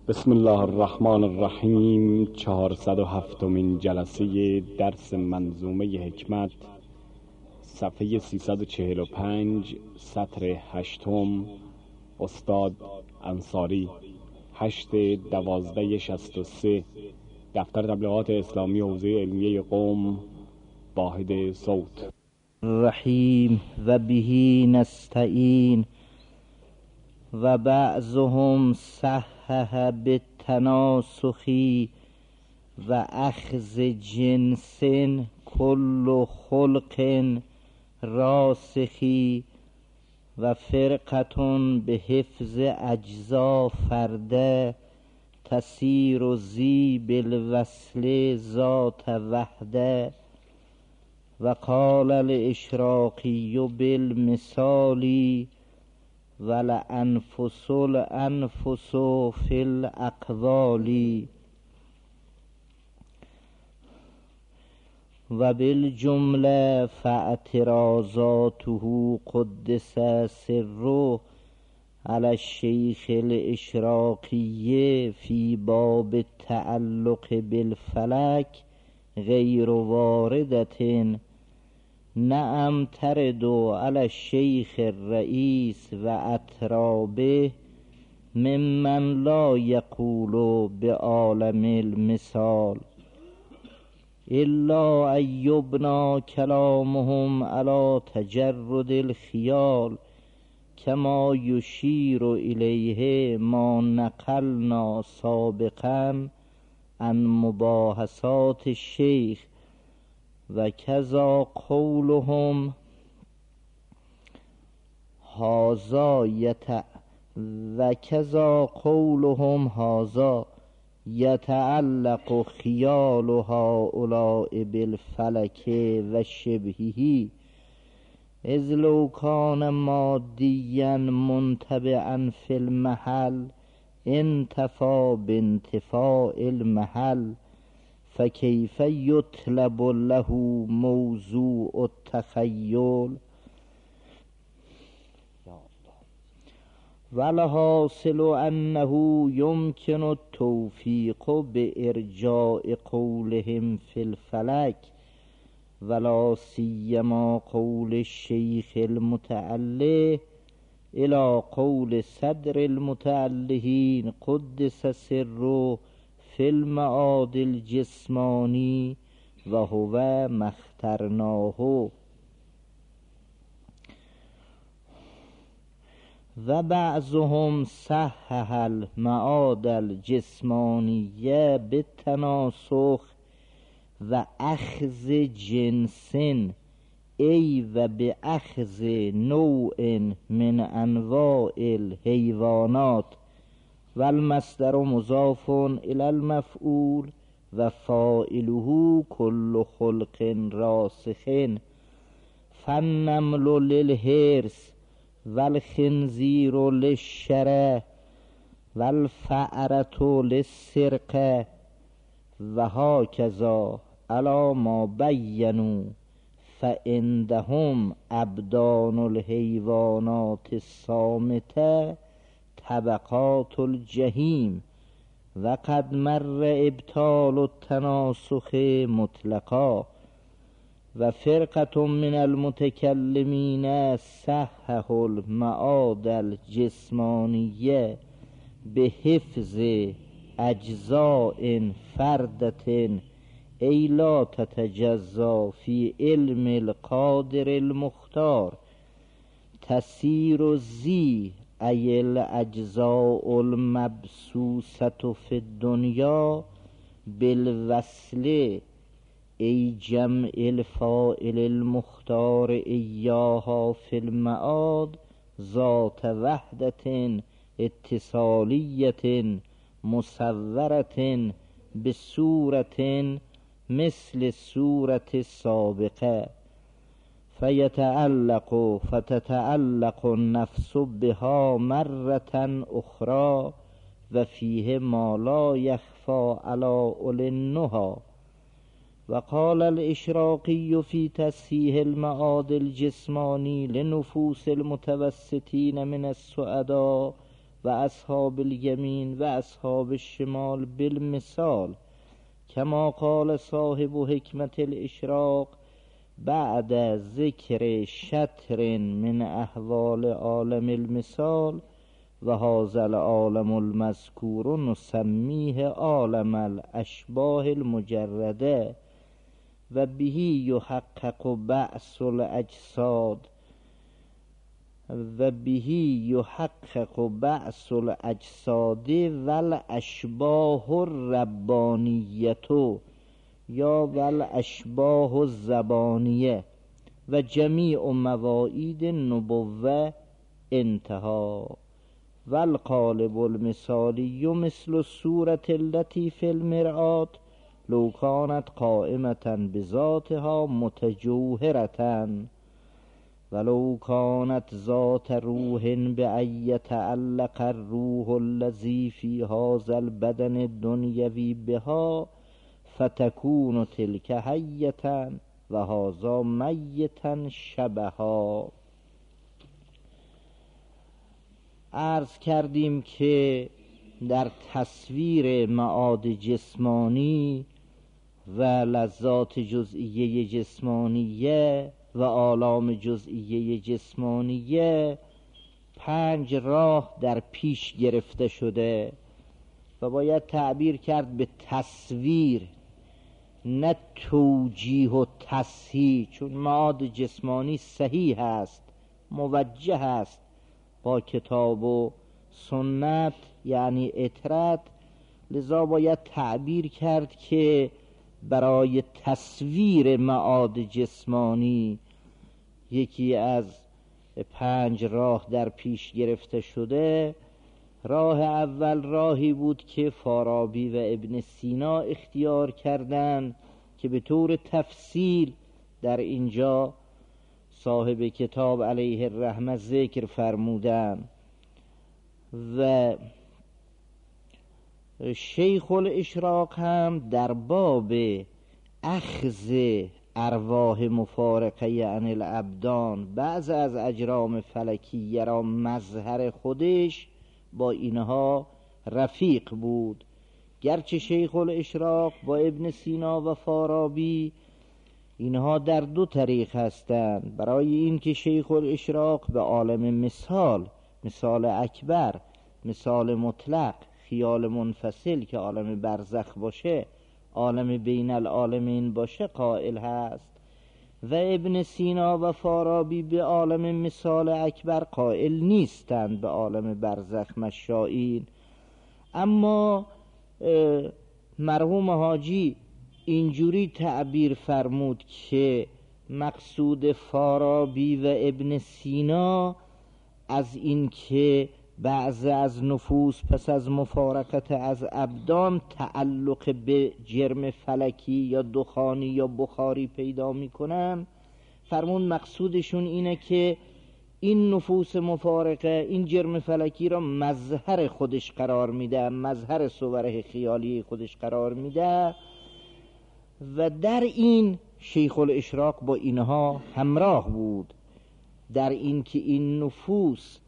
بسم الله الرحمن الرحیم. 407مین جلسه درس منظومه حکمت، صفحه 345، سطر 8، استاد انصاری، 8/12/63، دفتر تبلیغات اسلامی حوزه علمیه قم، واحد صوت. رحیم و بهی نستعین و بعضهم صحح بالتناسخی و اخذ جنس کل خلق راسخی و فرقتون به حفظ اجزا فرده تسیر زی بالوصل ذات وحده و قال الاشراقی بالمثالی ولأنفس الأنفس فی الاقوال و بالجمله فاعتراضاته قدس سره علی الشیخ الاشراقی فی باب التعلق بالفلک غیر واردة نعم ترد علی الشیخ الرئیس و اترابه ممن لا یقول بعالم المثال الا ان یبنی کلامهم علی تجرد الخیال کما یشیر الیه ما نقلنا سابقا عن مباحثات الشیخ و کذا قولهم هذا یتعلق خیال هؤلاء بالفلک و شبهه اذ لو کان مادیا منتبعا فی المحل انتفا بانتفاء المحل فکیف یطلب له موضوع التخیل والحاصل انه یمکن التوفیق بارجاء قولهم فی الفلک ولا سیما قول الشیخ المتعله الى قول صدر المتعلهین قدس سره فی المعاد الجسمانی و هو ما اخترناه و بعضهم صحح المعاد الجسمانیه بالتناسخ و اخذ جنس ای و به اخذ نوع من انواع الحیوانات و المصدر مضاف الی المفعول و فاعله کل خلق راسخ فالنمل للحرث و الخنزیر للشرع و الفأرة للسرقة و هکذا علی ما بینوا فعندهم ابدان الحیوانات الصامته طبقات الجحیم و قد مر ابطال التناسخ مطلقا و فرقة من المتکلمین صححوا المعاد الجسمانیه به حفظ اجزاء فردة ای لا تتجزا فی علم القادر المختار تسیر زی ای الاجزاء المبسوسة فی الدنیا بالوصل ای جمع الفاعل المختار ایاها فی المعاد ذات وحدة اتصالیة مصورة بصورة مثل الصورة السابقة فتتعلق النفس بها مرة أخرى و فیه ما لا یخفی علی اولی النهی و قال الاشراقی فی تصحیح المعاد الجسمانی لنفوس المتوسطین من السعداء و اصحاب الیمین و اصحاب الشمال بالمثال، کما قال صاحب حکمت الاشراق بعد ذکر شطر من احوال عالم المثال و هذا العالم المذکور نسمیه عالم الاشباه المجرده و به یحقق بعث الاجساد و الاشباه الربانیه یا والاشباه الزبانیه و جمیع مواعید النبوه انتها. والقالب المثالی مثل الصورة التي في المرآة لو كانت قائمة بذاتها متجوهرة ولو كانت ذات روح بأن يتعلق الروح الذي في هذا البدن الدنيوي بها فتكون تلك حية و هذا میتا شبها. عرض کردیم که در تصویر معاد جسمانی و لذات جزئیه جسمانیه و آلام جزئیه جسمانیه 5 راه در پیش گرفته شده و باید تعبیر کرد به تصویر نه توجیه و تصحیح، چون معاد جسمانی صحیح هست، موجه هست با کتاب و سنت یعنی اطرت، لذا باید تعبیر کرد که برای تصویر معاد جسمانی یکی از 5 راه در پیش گرفته شده. راه اول راهی بود که فارابی و ابن سینا اختیار کردند که به طور تفصیل در اینجا صاحب کتاب علیه الرحمه ذکر فرمودند و شیخ الاشراق هم در باب اخذ ارواح مفارقه عن الابدان بعض از اجرام فلکیه را مظهر خودش با اینها رفیق بود. گرچه شیخ الاشراق با ابن سینا و فارابی اینها در 2 طریق هستند. برای این که شیخ الاشراق به عالم مثال اکبر، مثال مطلق، خیال منفصل که عالم برزخ باشه، عالم بین العالمین باشه قائل هست و ابن سینا و فارابی به عالم مثال اکبر قائل نیستند، به عالم برزخ مشائین. اما مرحوم حاجی اینجوری تعبیر فرمود که مقصود فارابی و ابن سینا از این که بعض از نفوس پس از مفارقت از ابدان تعلق به جرم فلکی یا دخانی یا بخاری پیدا میکنن، فرمون مقصودشون اینه که این نفوس مفارقه این جرم فلکی را مظهر خودش قرار میده، مظهر صور خیالی خودش قرار میده و در این شیخ الاشراق با اینها همراه بود، در این که این نفوس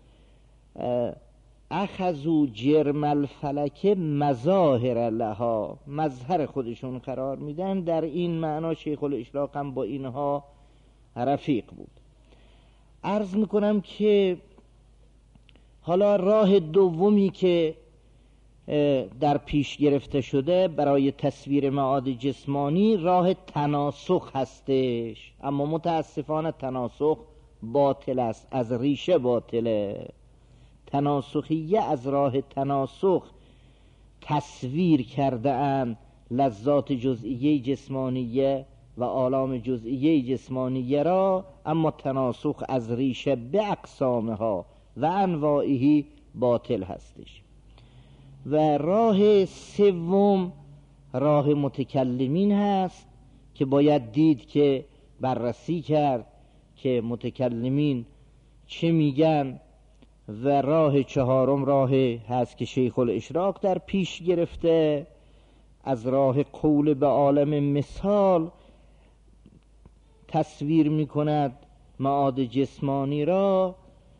اخذو جرم الفلک مظاهر لها، مظهر خودشون قرار میدن. در این معنا شیخ الاشراق هم با اینها رفیق بود. عرض میکنم که حالا راه دومی که در پیش گرفته شده برای تصویر معاد جسمانی راه تناسخ هستش، اما متاسفانه تناسخ باطل است، از ریشه باطله. تناسخیه از راه تناسخ تصویر کرده اند لذات جزئیه جسمانیه و آلام جزئیه جسمانیه را، اما تناسخ از ریشه به اقسامها و انواعی باطل هستش. و راه سوم راه متکلمین هست که باید دید که بررسی کرد که متکلمین چه میگن. و راه چهارم راه هست که شیخ الاشراق در پیش گرفته، از راه قول به عالم مثال تصویر می کند معاد جسمانی را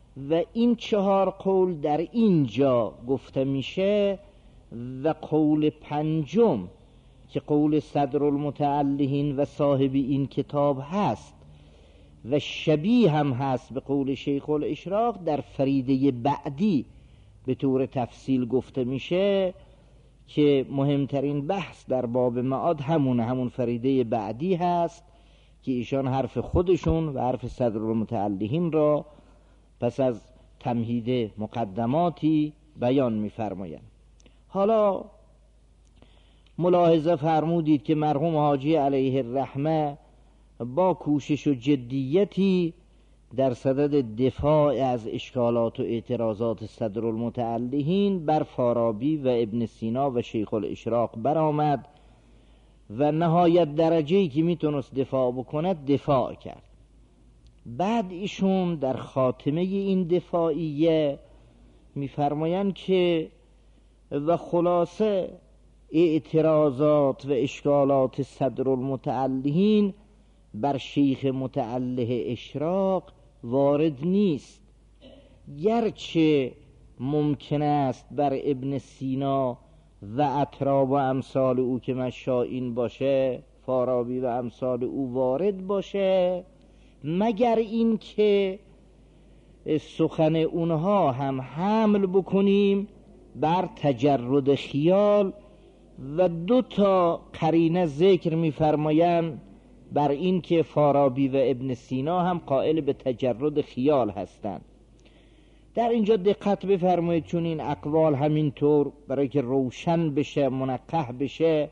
و این 4 قول در اینجا گفته میشه و قول 5م که قول صدر المتعلهین و صاحب این کتاب هست و شبیه هم هست به قول شیخ الاشراق، در فریده بعدی به طور تفصیل گفته میشه که مهمترین بحث در باب معاد همون فریده بعدی هست که ایشان حرف خودشون و حرف صدر المتعلهین را پس از تمهید مقدماتی بیان می‌فرمایند. حالا ملاحظه فرمودید که مرحوم حاجی علیه الرحمه با کوشش و جدیتی در صدد دفاع از اشکالات و اعتراضات صدر المتعلهین بر فارابی و ابن سینا و شیخ الاشراق برآمد و نهایت درجه‌ای که میتونست دفاع بکند دفاع کرد. بعد ایشون در خاتمه این دفاعیه میفرمایند که و خلاصه اعتراضات و اشکالات صدر المتعلهین بر شیخ متعله اشراق وارد نیست، گرچه ممکن است بر ابن سینا و اطراب و امثال او که مشائین باشه، فارابی و امثال او وارد باشه، مگر این که سخن اونها هم حمل بکنیم بر تجرد خیال و 2 قرینه ذکر می‌فرمایند بر این که فارابی و ابن سینا هم قائل به تجرد خیال هستند. در اینجا دقت بفرمایید، چون این اقوال همینطور برای که روشن بشه، منقح بشه،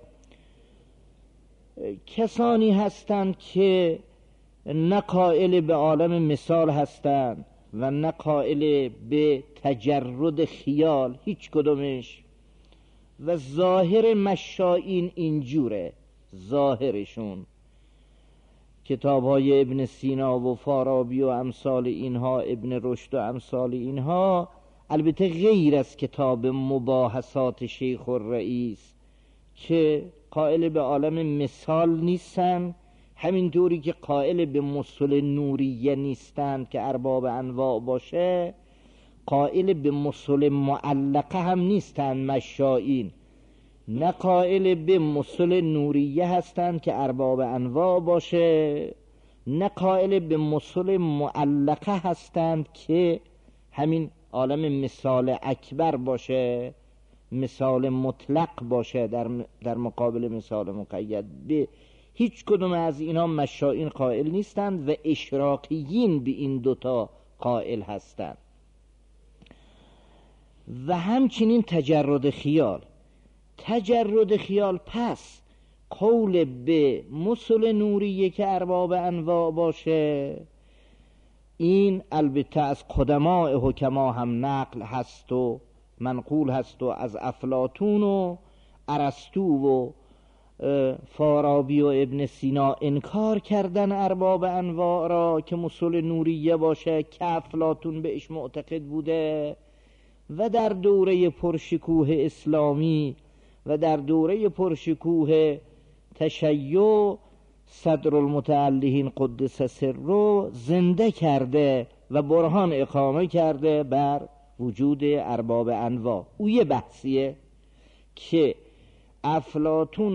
کسانی هستند که نه قائل به عالم مثال هستند و نه قائل به تجرد خیال، هیچ کدومش. و ظاهر مشائین اینجوره، ظاهرشون کتاب های ابن سینا و فارابی و امثال اینها، ابن رشد و امثال اینها، البته غیر از کتاب مباحثات شیخ الرئیس که قائل به عالم مثال نیستن، همینطوری که قائل به مصل نوریه نیستند که ارباب انواع باشه، قائل به مصل معلقه هم نیستند مشائین، نه قائل به مصل نوریه هستند که ارباب انواع باشه، نه قائل به مصل معلقه هستند که همین عالم مثال اکبر باشه، مثال مطلق باشه در مقابل مثال مقید. به هیچ کدوم از اینا مشائین قائل نیستند و اشراقیین به این 2 قائل هستند. و همچنین تجرد خیال پس قول به مصل نوریه که ارباب انواع باشه، این البته از قدماء حکما هم نقل هست و منقول هست و از افلاطون و ارسطو و فارابی و ابن سینا انکار کردن ارباب انواع را که مصل نوریه باشه که افلاطون بهش معتقد بوده. و در دوره پرشکوه اسلامی و در دوره پرشکوه تشیع صدر المتعلهین قدس سره زنده کرده و برهان اقامه کرده بر وجود ارباب انواع. او یه بحثیه که افلاطون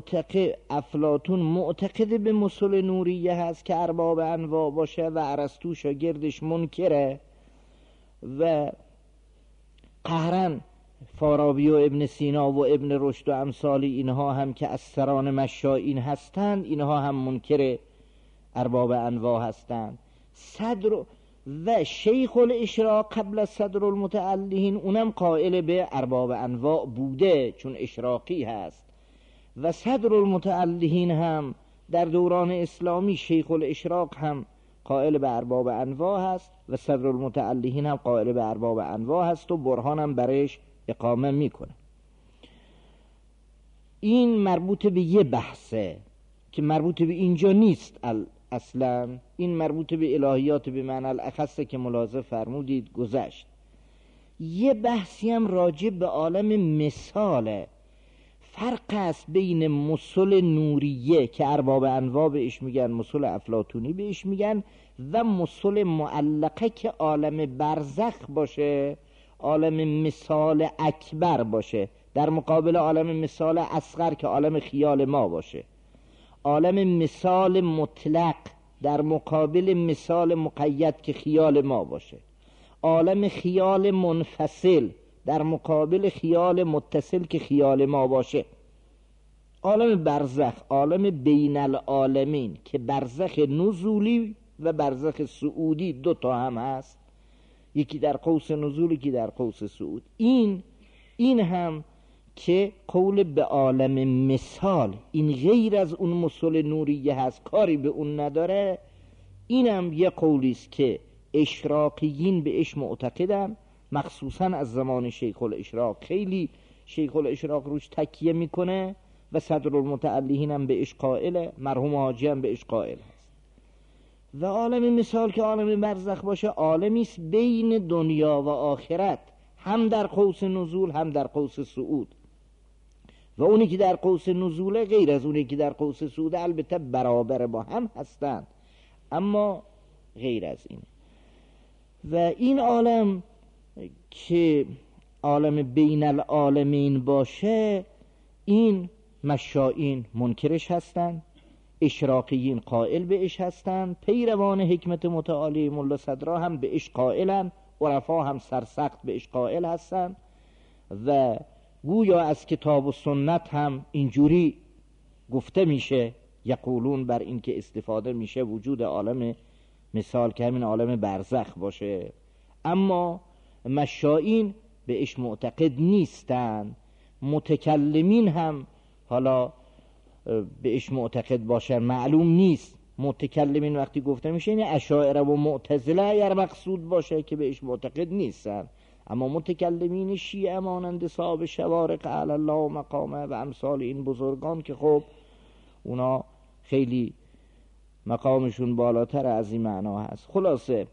معتقد به مصل نوریه هست که ارباب انواع باشه و ارسطو شاگردش منکره و قهرن فارابی و ابن سینا و ابن رشد و امثال اینها هم که از سران مشائین هستند، اینها هم منکر ارباب انواع هستند. صدر و شیخ الاشراق قبل از صدر المتعلهین اونم قائل به ارباب انواع بوده چون اشراقی هست. و صدر المتعلهین هم در دوران اسلامی شیخ الاشراق هم قائل به ارباب انواع هست و صدر المتعلهین هم قائل به ارباب انواع هست و برهان هم برایش اقامه میکنه. این مربوط به یه بحثه که مربوط به اینجا نیست اصلا، این مربوط به الهیات به معنی الاخصه که ملاحظه فرمودید گذشت. یه بحثی هم راجع به عالم مثاله. فرق است بین مسل نوریه که ارباب انواع بهش میگن، مسل افلاطونی بهش میگن، و مسل معلقه که عالم برزخ باشه، عالم مثال اکبر باشه، در مقابل عالم مثال اصغر که عالم خیال ما باشه. عالم مثال مطلق در مقابل مثال مقید که خیال ما باشه. عالم خیال منفصل در مقابل خیال متصل که خیال ما باشه. عالم برزخ، عالم بین العالمین که برزخ نزولی و برزخ صعودی دو تا هم هست، یکی در قوس نزول، یکی در قوس صعود. این هم که قول به عالم مثال، این غیر از اون مسل نوریه هست، کاری به اون نداره. اینم یه قولی است که اشراقیین بهش معتقدن، مخصوصا از زمان شیخ الاشراق. خیلی شیخ الاشراق روش تکیه میکنه و صدرالمتعلهین هم بهش قائله، مرحوم حاجی هم بهش قائل هست. و عالم مثال که عالم برزخ باشه، عالمی است بین دنیا و آخرت، هم در قوس نزول هم در قوس صعود. و اونی که در قوس نزوله غیر از اونی که در قوس صعود، البته برابر با هم هستند اما غیر از این. و این عالم که عالم بین العالمین باشه، این مشائین منکرش هستند، اشراقیین قائل بهش هستند، پیروان حکمت متعالی ملا صدرا هم بهش قائلن، عرفا هم سرسخت بهش قائل هستند. و گویا از کتاب و سنت هم اینجوری گفته میشه، یقولون بر این که استفاده میشه وجود عالم مثال که همین عالم برزخ باشه. اما مشائین بهش معتقد نیستن، متکلمین هم حالا بهش معتقد باشن معلوم نیست. متکلمین وقتی گفته میشه این اشاعره و معتزله اگر مقصود باشه که بهش معتقد نیستن، اما متکلمین شیعه مانند صاحب شوارق علی الله مقامه و امثال این بزرگان که خب اونا خیلی مقامشون بالاتر از این معنا هست. خلاصه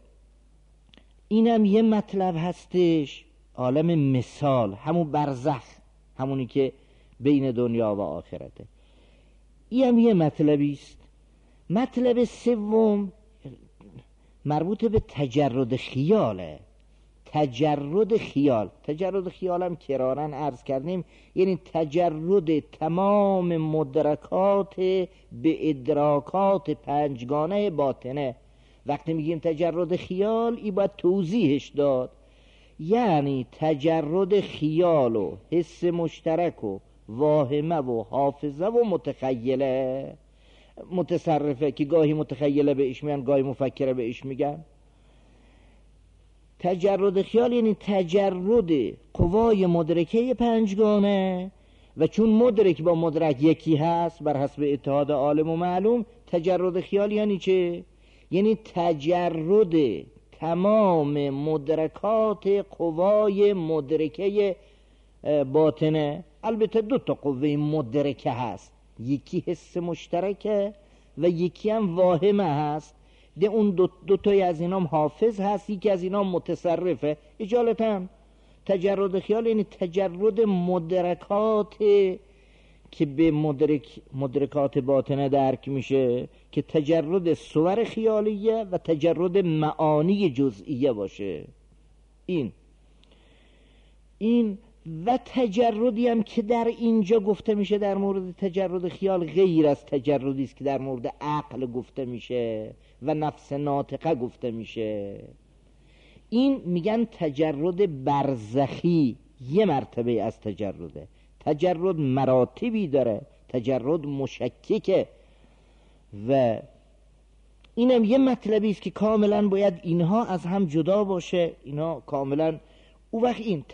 اینم یه مطلب هستش، عالم مثال، همون برزخ، همونی که بین دنیا و آخرته. اینم یه مطلبی است. مطلب سوم مربوط به تجرد خیاله. تجرد خیال هم کرارن عرض کردیم، یعنی تجرد تمام مدرکات به ادراکات پنجگانه باطنه. وقتی میگیم تجرد خیال، این باید توضیحش داد. یعنی تجرد خیال و حس مشترک و واهمه و حافظه و متخیله متصرفه که گاهی متخیله بهش میگن، گاهی مفکره بهش میگن. تجرد خیال یعنی تجرد قوای مدرکه پنجگانه، و چون مدرک با مدرک یکی هست بر حسب اتحاد عالم و معلوم، تجرد خیال یعنی چه؟ یعنی تجرد تمام مدرکات قوای مدرکه باطنه. البته دو تا قوه مدرکه هست، یکی حس مشترکه و یکی هم واهمه هست. ده اون دو تای از اینام حافظ هست، یکی از اینام متصرفه. اجالتا تجرد خیال یعنی تجرد مدرکات که به مدرکات باطنه درک میشه، که تجرد صور خیالیه و تجرد معانی جزئیه باشه. این و تجردی هم که در اینجا گفته میشه در مورد تجرد خیال غیر از تجردی است که در مورد عقل گفته میشه و نفس ناطقه گفته میشه. این میگن تجرد برزخی، یه مرتبه از تجرده. تجرد مراتبی داره، تجرد مشککه و اینم یه مطلبی است که کاملا باید اینها از هم جدا باشه، اینها کاملا. او وقت این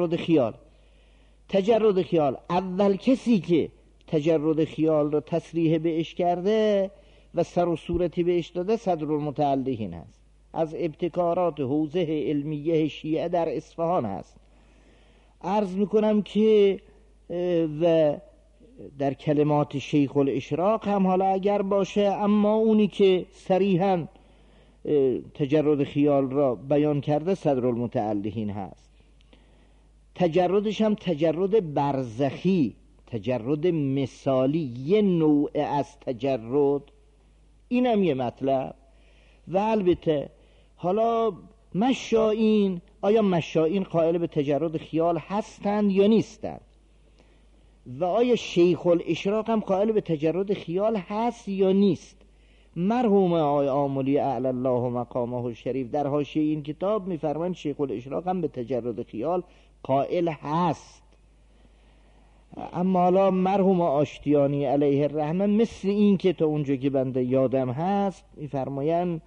تجرد خیال اول کسی که تجرد خیال رو تصریح بهش کرده و سر و صورتی بهش داده صدرالمتعلهین هست. از ابتکارات حوزه علمیه شیعه در اصفهان هست. عرض میکنم که و در کلمات شیخ الاشراق هم حالا اگر باشه، اما اونی که صریحاً تجرد خیال را بیان کرده صدرالمتعلهین هست. تجردش هم تجرد برزخی، تجرد مثالی یه نوع از تجرد، اینم یه مطلب. و البته حالا مشائین، آیا مشائین قائل به تجرد خیال هستند یا نیستند؟ و آیا شیخ الاشراق هم قائل به تجرد خیال هست یا نیست؟ مرحوم آقای آملی اعلی الله مقامه الشریف در حاشیه این کتاب میفرمایند شیخ الاشراق هم به تجرد خیال قائل هست. اما حالا مرحوم آشتیانی علیه الرحمه مثل این که تا اونجا که بنده یادم هست میفرمایند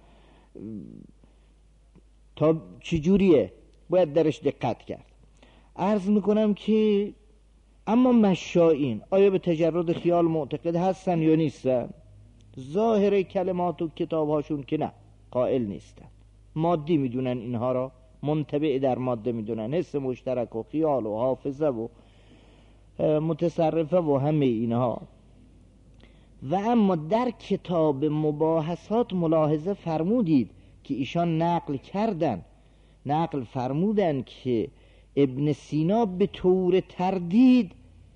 تا چجوریه باید درش دقت کرد. عرض میکنم که اما مشائین آیا به تجرد خیال معتقد هستن یا نیستن؟ ظاهر کلمات و کتابهاشون که نه، قائل نیستن. مادی میدونن اینها را، منطبع در ماده میدونن، حس مشترک و خیال و حافظه و متصرفه و همه اینها. و اما در کتاب مباحثات ملاحظه فرمودید که ایشان نقل فرمودن که ابن سینا به طور تردید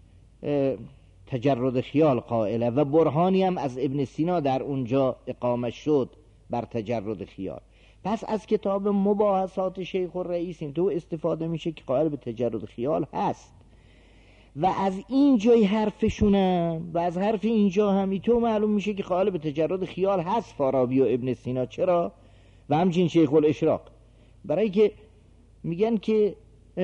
تجرد خیال قائله و برهانی هم از ابن سینا در اونجا اقامه شد بر تجرد خیال. پس از کتاب مباحثات شیخ الرئیس این تو استفاده میشه که قائل به تجرد خیال هست و از این جای حرفشونم و از حرف اینجا هم تو معلوم میشه که قائل به تجرد خیال هست فارابی و ابن سینا. چرا؟ و همچنین شیخ الاشراق، برای که میگن که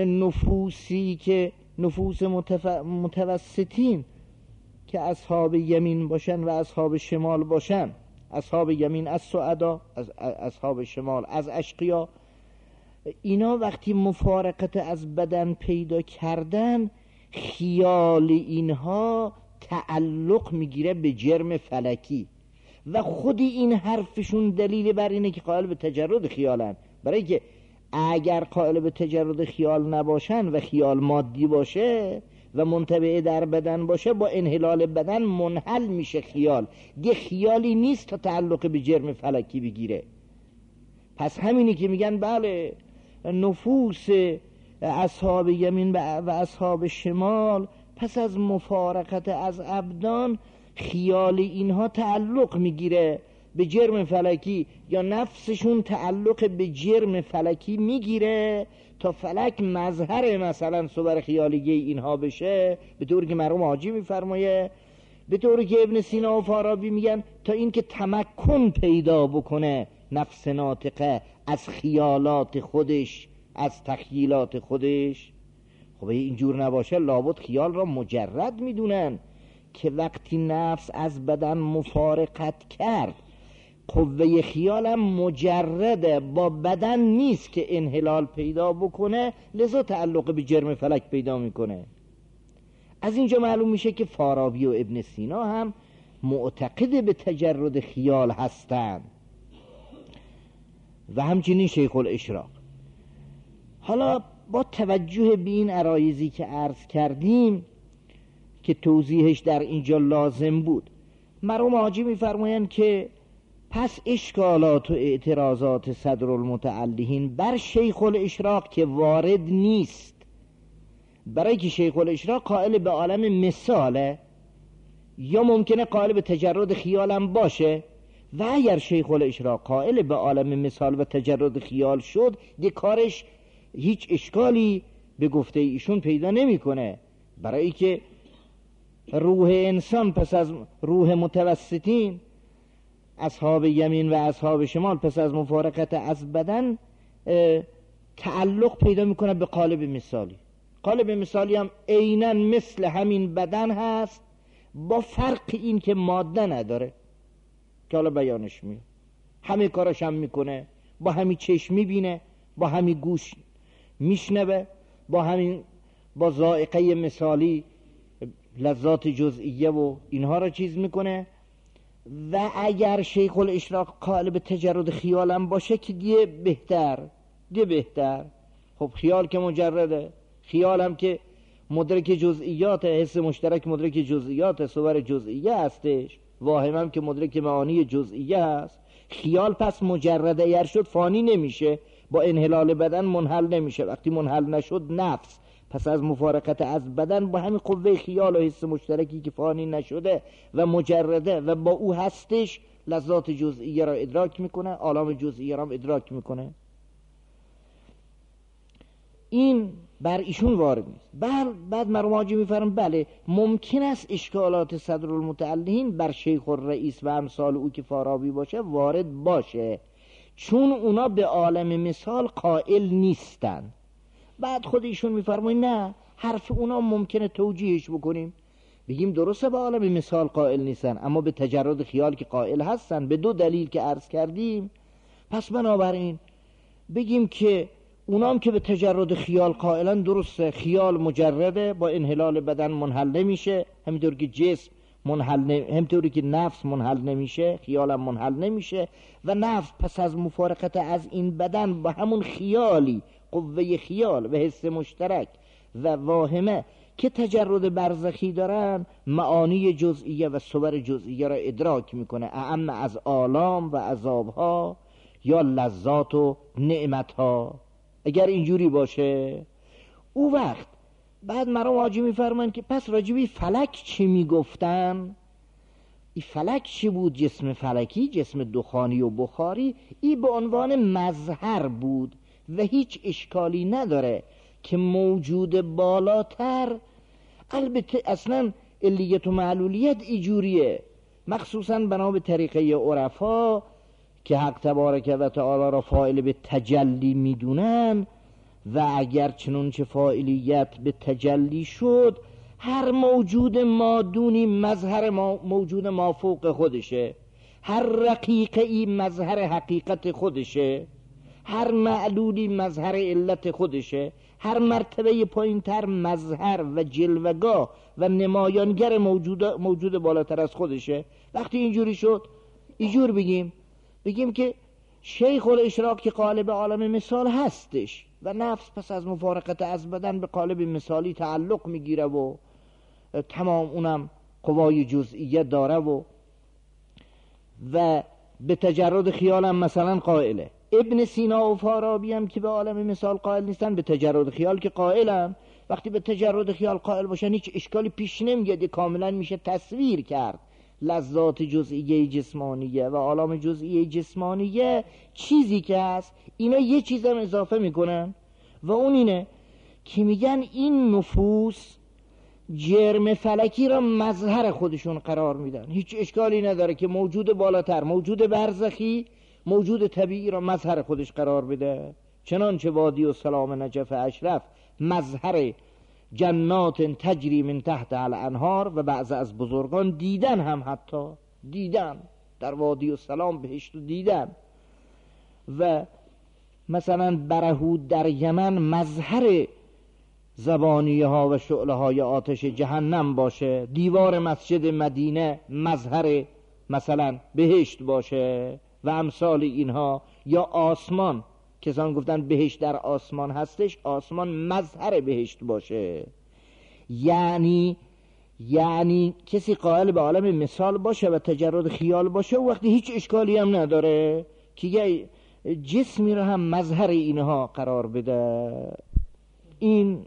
نفوس متوسطین که اصحاب یمین باشن و اصحاب شمال باشن، اصحاب یمین از سعدا، اصحاب شمال از اشقیا، اینا وقتی مفارقت از بدن پیدا کردن خیال اینها تعلق میگیره به جرم فلکی و خودی این حرفشون دلیل بر اینه که قائل به تجرد خیالن. برای که اگر قائل به تجرد خیال نباشن و خیال مادی باشه و منطبع در بدن باشه، با انحلال بدن منحل میشه خیال، دیگه خیالی نیست تا تعلق به جرم فلکی بگیره. پس همینی که میگن بله نفوس اصحاب یمین و اصحاب شمال پس از مفارقت از ابدان خیال اینها تعلق میگیره به جرم فلکی، یا نفسشون تعلق به جرم فلکی میگیره تا فلک مظهر مثلا صور خیالیه اینها بشه، به طوری که مرحوم حاجی میفرمایه، به طوری که ابن سینا و فارابی میگن تا اینکه تمکن پیدا بکنه نفس ناطقه از خیالات خودش، از تخیلات خودش. خب اینجور نباشه لابد خیال را مجرد میدونن که وقتی نفس از بدن مفارقت کرد قوه خیالم مجرده، با بدن نیست که انحلال پیدا بکنه، لذا تعلق به جرم فلک پیدا میکنه. از اینجا معلوم میشه که فارابی و ابن سینا هم معتقد به تجرد خیال هستند و همچنین شیخ الاشراق. حالا با توجه به این عرایضی که عرض کردیم که توضیحش در اینجا لازم بود، مرحوم حاجی میفرمایند که پس اشکالات و اعتراضات صدر المتعلهین بر شیخ الاشراق که وارد نیست، برای که شیخ الاشراق قائل به عالم مثاله، یا ممکنه قائل به تجرد خیالم باشه، و اگر شیخ الاشراق قائل به عالم مثال و تجرد خیال شد دی کارش هیچ اشکالی به گفته ایشون پیدا نمیکنه، برای که روح انسان پس از روح متوسطین اصحاب یمین و اصحاب شمال پس از مفارقت از بدن تعلق پیدا میکنه به قالب مثالی. قالب مثالی هم عیناً مثل همین بدن هست، با فرق این که ماده نداره که حالا بیانش میاد. همه کاراش هم میکنه، با همین چشم میبینه، با همین گوش میشنوه، با ذائقه مثالی لذات جزئیه و اینها را چیز میکنه. و اگر شیخ الاشراق قائل به تجرد خیالم باشه که دیگه بهتر. خب خیال که مجرده، خیال هم که مدرک جزئیات، حس مشترک مدرک جزئیات، صور جزئیه هستش، واهم هم که مدرک معانی جزئیه هست. خیال پس مجرده اگر شد فانی نمیشه، با انحلال بدن منحل نمیشه. وقتی منحل نشد نفس پس از مفارقت از بدن با همین قوه خیال و حس مشترکی که فانی نشده و مجرده و با او هستش لذات جزئیه را ادراک میکنه، آلام جزئیه را ادراک میکنه. این بر ایشون وارد نیست. بعد مرحوم حاجی میفرمایند بله ممکن است اشکالات صدرالمتعلقین بر شیخ الرئیس و امثال او که فارابی باشه وارد باشه، چون اونا به عالم مثال قائل نیستن. بعد خود ایشون میفرمایند نه، حرف اونا ممکنه توجیهش بکنیم، بگیم درسته به عالم مثال قائل نیستن، اما به تجرد خیال که قائل هستن، به دو دلیل که عرض کردیم. پس بنابراین بگیم که اونام که به تجرد خیال قائلن درسته، خیال مجرده، با انحلال بدن منحل نمیشه، همینطور که جسم همینطوری که نفس منحل نمیشه، خیالم منحل نمیشه، و نفس پس از مفارقت از این بدن با همون خیالی، قوه خیال و حس مشترک و واهمه که تجرد برزخی دارن، معانی جزئیه و صور جزئیه را ادراک میکنه، اعم از آلام و عذابها یا لذات و نعمتها. اگر اینجوری باشه او وقت بعد مرحوم حاجی میفرمان که پس راجبی فلک چی میگفتن؟ این فلک چی بود؟ جسم فلکی، جسم دخانی و بخاری، این به عنوان مظهر بود و هیچ اشکالی نداره که موجود بالاتر، البته اصلا علیت و معلولیت ایجوریه، مخصوصا بنا به طریقه عرفا که حق تبارک و تعالی را فاعل به تجلی میدونن، و اگر چنانچه فاعلیت به تجلی شد، هر موجود مادونی مظهر موجود مافوق خودشه، هر رقیقی مظهر حقیقت خودشه، هر معلولی مظهر علت خودشه، هر مرتبه پایین تر مظهر و جلوگاه و نمایانگر موجود بالاتر از خودشه. وقتی اینجوری شد، اینجور بگیم که شیخ الاشراق که قالب عالم مثال هستش و نفس پس از مفارقت از بدن به قالب مثالی تعلق میگیره و تمام اونم قوای جزئیه داره و به تجرد خیالم مثلا قائله. ابن سینا و فارابی هم که به عالم مثال قائل نیستن، به تجرد خیال که قائلن. وقتی به تجرد خیال قائل باشن هیچ اشکالی پیش نمیاد، کاملا میشه تصویر کرد لذات جزئیه جسمانیه و عالم جزئیه جسمانیه چیزی که هست. اینا یه چیز هم اضافه میکنن و اون اینه که میگن این نفوس جرم فلکی را مظهر خودشون قرار میدن. هیچ اشکالی نداره که موجود بالاتر، موجود برزخی، موجود طبیعی را مظهر خودش قرار بده، چنانچه وادی و سلام نجف اشرف مظهر جنات تجری من تحت الانهار و بعض از بزرگان دیدن، هم حتی دیدن در وادی و سلام بهشت دیدن. و مثلا برهود در یمن مظهر زبانیه ها و شعله های آتش جهنم باشه، دیوار مسجد مدینه مظهر مثلا بهشت باشه و امثال اینها، یا آسمان، کسان گفتن بهشت در آسمان هستش، آسمان مظهر بهشت باشه. یعنی کسی قائل به عالم مثال باشه و تجرد خیال باشه و وقتی هیچ اشکالی هم نداره که یه جسمی رو هم مظهر اینها قرار بده. این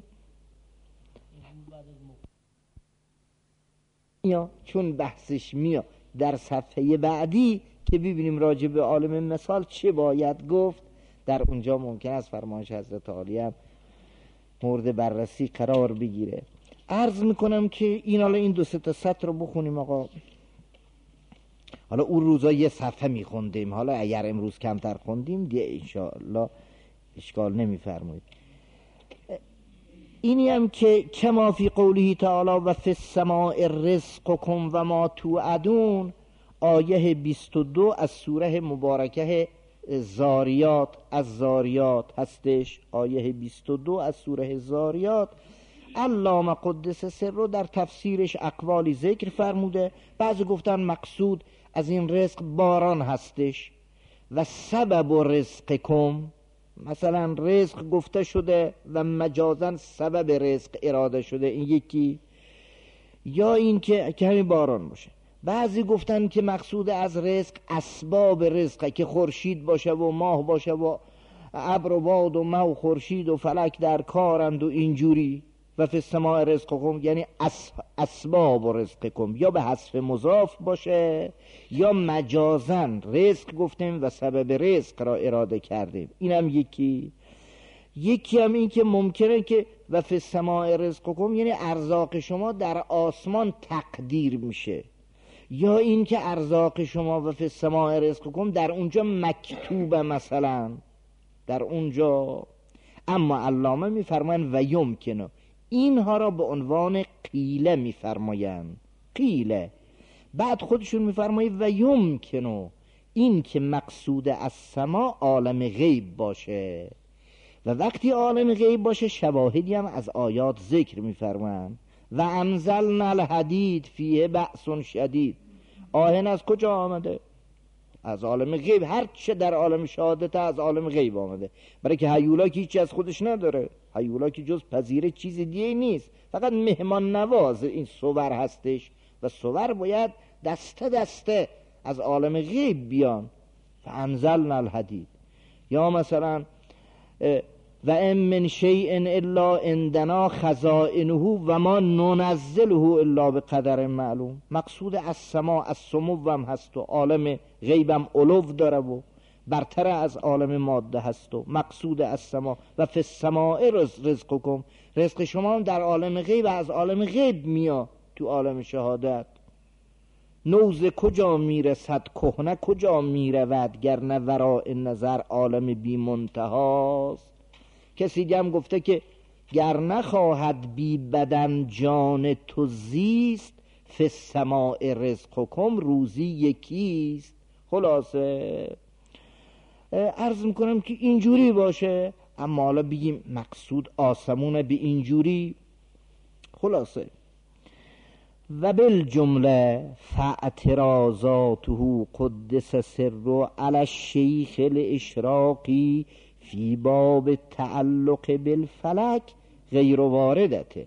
یا چون بحثش میاد در صفحه بعدی که ببینیم راجع به عالم مثال چه باید گفت، در اونجا ممکن است فرمایش حضرت عالی هم مورد بررسی قرار بگیره. عرض میکنم که این دو سه تا سطر رو بخونیم آقا. حالا اون روزا یه صفحه میخوندیم، حالا اگر امروز کمتر خوندیم دیگه انشاءالله اشکال نمیفرمایید. اینی هم که کما فی قوله تعالی و فی السماء رزقکم و ما توعدون، آیه 22 از سوره مبارکه زاریات، از زاریات هستش، آیه 22 از سوره زاریات. علامه قدس سر رو در تفسیرش اقوالی ذکر فرموده. بعضی گفتن مقصود از این رزق باران هستش و سبب رزقکم، مثلا رزق گفته شده و مجازن سبب رزق اراده شده، این یکی، یا این که همین باران باشه. بعضی گفتن که مقصود از رزق اسباب رزقه که خورشید باشه و ماه باشه و ابر و باد و مه و خورشید و فلک در کارند و اینجوری، و فی السماء رزقکم یعنی اسباب رزقکم، یا به حذف مضاف باشه یا مجازن رزق گفتیم و سبب رزق را اراده کردیم. اینم یکی هم این که ممکنه که و فی السماء رزقکم یعنی ارزاق شما در آسمان تقدیر میشه، یا این که ارزاق شما و فی السماء رزقکم در اونجا مکتوبه، مثلا در اونجا. اما علامه میفرمایند و یمکنه، اینها را به عنوان قیله میفرمایند، قیله. بعد خودشون میفرمایند و یمکنه، این که مقصود از سما عالم غیب باشه، و وقتی عالم غیب باشه شواهدی هم از آیات ذکر میفرمایند. و انزلنا الحدید فیه بأس شدید، آهن از کجا آمده؟ از عالم غیب. هر چه در عالم شهادت از عالم غیب آمده، برای که هیولا که هیچی از خودش نداره، هیولا که جز پذیر چیز دیگه نیست، فقط مهمان نواز این صور هستش و صور باید دسته دسته از عالم غیب بیان. فانزلنا الحدید، یا مثلا و ام من شیء الا عندنا خزائنه و ما ننزله الا بقدر معلوم. مقصود از سما از سمو هم هست و عالم غیبم علو داره و برتر از عالم ماده هست و مقصود از سما و فی السماء رزقکم، رزق شما در عالم غیب از عالم غیب میاد تو عالم شهادت. نوز کجا میرسد کهنه کجا میرود، گرنه وراء نظر عالم بی منتهاست. کسی دیگه هم گفته که گر نخواهد بی بدن جان تو زیست، فی السماء رزقکم روزی یکیست. خلاصه عرض میکنم که اینجوری باشه، اما حالا بگیم مقصود آسمون به اینجوری. خلاصه و بالجمله فاعتراضاته قدس سر علی الشیخ الاشراقی فی باب تعلق بالفلک غیر واردته.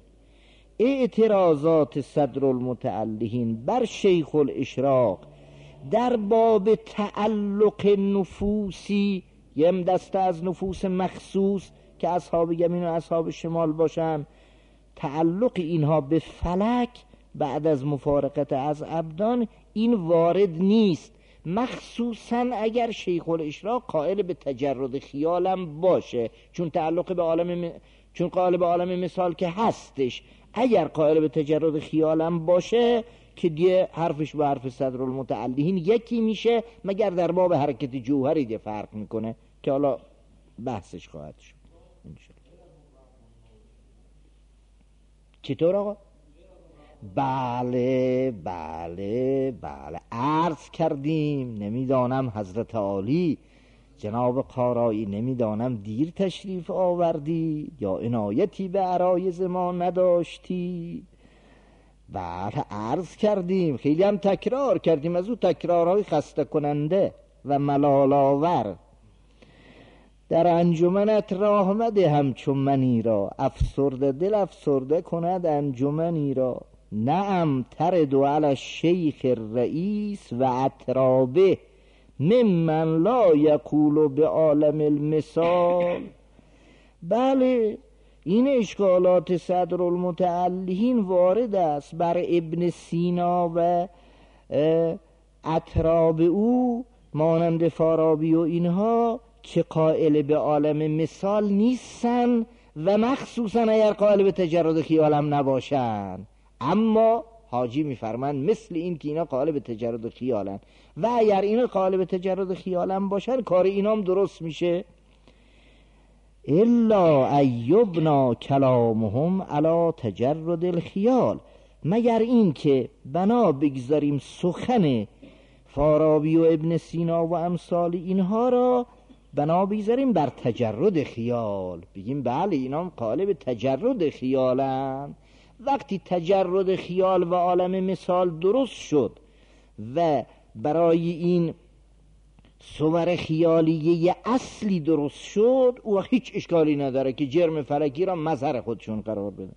اعتراضات صدر المتعلقین بر شیخ الاشراق در باب تعلق نفوسی، یه دسته از نفوس مخصوص که اصحاب یمین و اصحاب شمال باشن، تعلق اینها به فلک بعد از مفارقت از ابدان این وارد نیست، مخصوصا اگر شیخ الاشراق قائل به تجرد خیالم باشه، چون تعلق به عالم چون قائل به عالم مثال که هستش. اگر قائل به تجرد خیالم باشه که دیگه حرفش با حرف صدر المتعلقین یکی میشه، مگر در باب حرکت جوهری دیگه فرق میکنه که حالا بحثش خواهد شد انشاءالله. چطور آقا؟ بله عرض کردیم. نمیدانم حضرت عالی جناب قارایی نمیدانم دیر تشریف آوردی یا عنایتی به عرایض ما نداشتی. بله عرض کردیم، خیلی هم تکرار کردیم، از او تکرارهای خسته کننده و ملال آور. در انجمنت راه مده همچون منی را، افسرده دل افسرده کند انجمنی را. نعم ترد علی الشیخ الرئیس و اترابه ممن لا یقول به عالم المثال. بله این اشکالات صدر المتعلقین وارد است بر ابن سینا و اتراب او مانند فارابی و اینها که قائل به عالم مثال نیستن و مخصوصا اگر قائل به تجرد خیالم نباشن. اما حاجی میفرمند مثل این که اینا قائل به تجرد خیالن و اگر اینا قائل به تجرد خیالن باشن کار اینام درست میشه. الا ایبنا کلامهم علی تجرد الخیال، مگر این که بنا بگذاریم سخن فارابی و ابن سینا و امثال اینها را بنا بگذاریم بر تجرد خیال، بگیم بله اینا قائل به تجرد خیالن. وقتی تجرد خیال و عالم مثال درست شد و برای این صور خیالیه اصلی درست شد، او هیچ اشکالی نداره که جرم فلکی را مظهر خودشون قرار بده.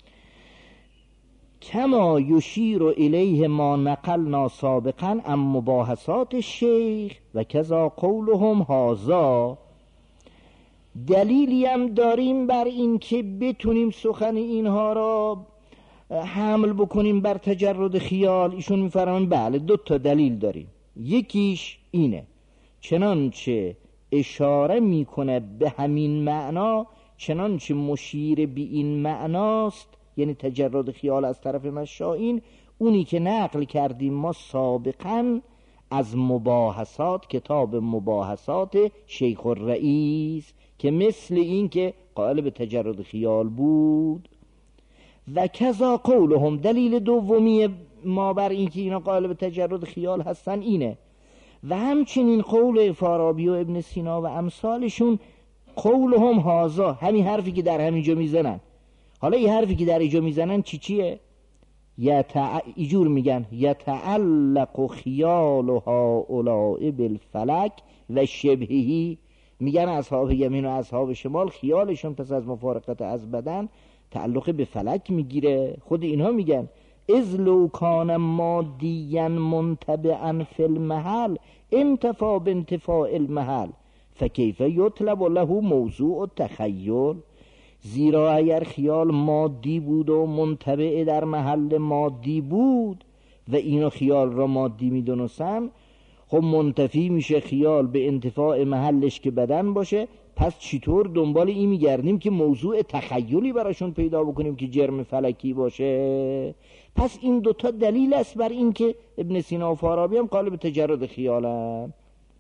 کما یشیر الیه ما نقلنا سابقا ام مباحثات الشیخ و کذا قولهم هازا. دلیلی هم داریم بر این که بتونیم سخن اینها را حمل بکنیم بر تجرد خیال. ایشون میفرمایند بله 2 تا دلیل داریم. یکیش اینه چنانچه اشاره میکنه به همین معنا، چنانچه مشیر به این معناست، یعنی تجرد خیال از طرف مشائین، اونی که نقل کردیم ما سابقا از مباحثات، کتاب مباحثات شیخ الرئیس، که مثل این که قائل به تجرد خیال بود. و کذا قولهم، دلیل دومی ما بر این که اینا قائل به تجرد خیال هستن اینه، و همچنین قول فارابی و ابن سینا و امثالشون، قولهم هازا، همین حرفی که در همینجا میزنن. حالا این حرفی که در اینجا میزنن چیه؟ ایجور میگن یتعلق خیال هؤلاء بالفلک و شبهی. میگن اصحاب یمین و اصحاب شمال خیالشون پس از مفارقت از بدن تعلق به فلک میگیره. خود اینها میگن اذ لو کان مادیا منتبعا فی المحل انتفا بانتفاع المحل فکیف یطلب له موضوع التخیل. زیرا اگر خیال مادی بود و منتبع در محل مادی بود و اینو خیال را مادی میدونستن، خب منتفی میشه خیال به انتفاع محلش که بدن باشه. پس چطور دنبال این میگردیم که موضوع تخیلی براشون پیدا بکنیم که جرم فلکی باشه؟ پس این 2 تا دلیل است بر این که ابن سینا و فارابی هم قائل به تجرد خیالن.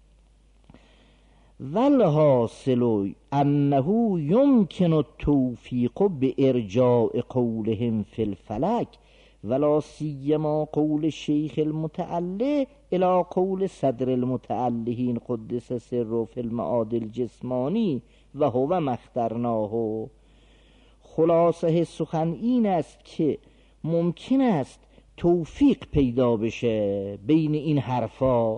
والحاصل انه يمكن التوفيق بارجاء قولهم في الفلك ولا سيما قول الشيخ المتعلق الى قول صدر المتعلقين قدس سره في المعاد الجسماني و هو مخترناه. خلاصه سخن این است که ممکن است توفیق پیدا بشه بین این حرفا،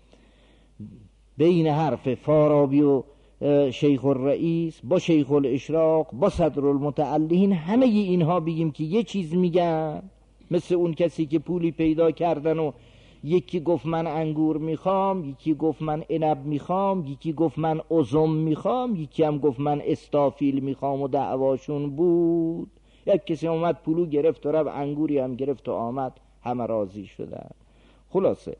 بین حرف فارابی و شیخ الرئیس با شیخ الاشراق با صدر المتعلقین. همه اینها بگیم که یه چیز میگن، مثل اون کسی که پولی پیدا کردن و یکی گفت من انگور میخوام، یکی گفت من عنب میخوام، یکی گفت من عزم میخوام، یکی هم گفت من استافیل میخوام و دعواشون بود. یک کسی اومد پولو گرفت و رب انگوری هم گرفت و آمد، همه راضی شدن. خلاصه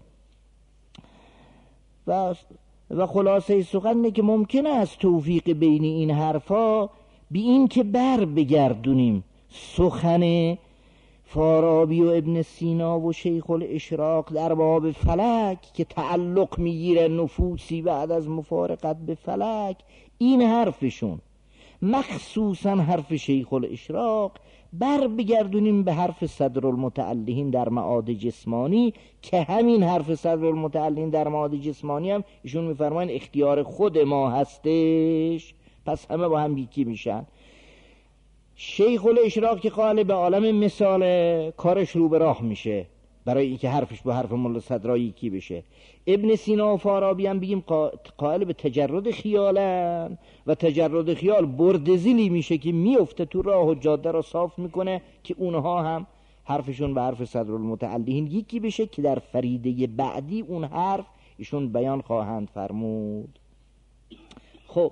و خلاصه سخن اینه که ممکن است توفیق بین این حرفا بی این که بر بگردونیم سخن فارابی و ابن سینا و شیخ الاشراق در باب فلک که تعلق میگیره نفوسی بعد از مفارقت به فلک، این حرفشون مخصوصا حرف شیخ الاشراق بر بگردونیم به حرف صدر المتعلقین در معاد جسمانی، که همین حرف صدر المتعلقین در معاد جسمانی هم ایشون میفرماین اختیار خود ما هستش. پس همه با هم یکی میشن. شیخ الاشراق که قائل به عالم مثال، کارش رو به راه میشه برای اینکه حرفش با حرف ملا صدرا یکی بشه. ابن سینا و فارابی هم بگیم قائل به تجرد خیالن و تجرد خیال بردزیلی میشه که میفته تو راه و جاده را صاف میکنه که اونها هم حرفشون به حرف صدر المتعلقین یکی بشه که در فریده بعدی اون حرف ایشون بیان خواهند فرمود. خب